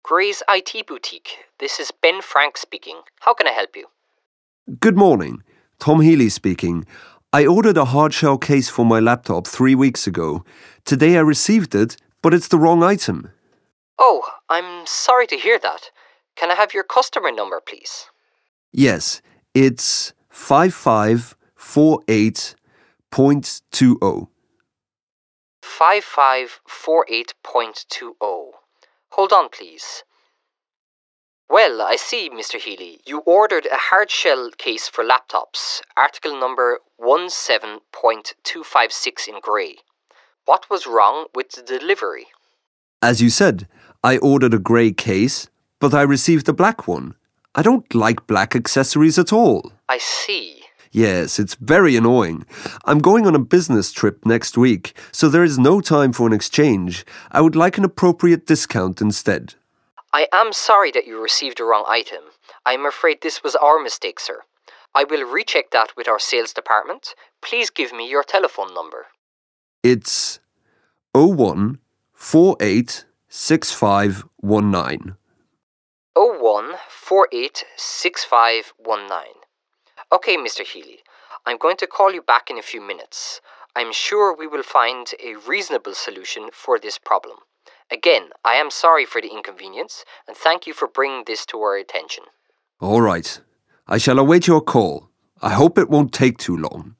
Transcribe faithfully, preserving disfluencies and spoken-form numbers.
Gray's I T Boutique. This is Ben Frank speaking. How can I help you? Good morning. Tom Healy speaking. I ordered a hardshell case for my laptop three weeks ago. Today I received it, but it's the wrong item. Oh, I'm sorry to hear that. Can I have your customer number, please? Yes, it's five five four eight point two zero. five five four eight point two zero. Hold on, please. Well, I see, Mister Healy. You ordered a hardshell case for laptops, article number one seven point two five six in grey. What was wrong with the delivery? As you said, I ordered a grey case, but I received a black one. I don't like black accessories at all. I see. Yes, it's very annoying. I'm going on a business trip next week, so there is no time for an exchange. I would like an appropriate discount instead. I am sorry that you received the wrong item. I am afraid this was our mistake, sir. I will recheck that with our sales department. Please give me your telephone number. It's oh one four eight six five one nine. oh one four eight six five one nine. Okay, Mister Healy. I'm going to call you back in a few minutes. I'm sure we will find a reasonable solution for this problem. Again, I am sorry for the inconvenience, and thank you for bringing this to our attention. All right. I shall await your call. I hope it won't take too long.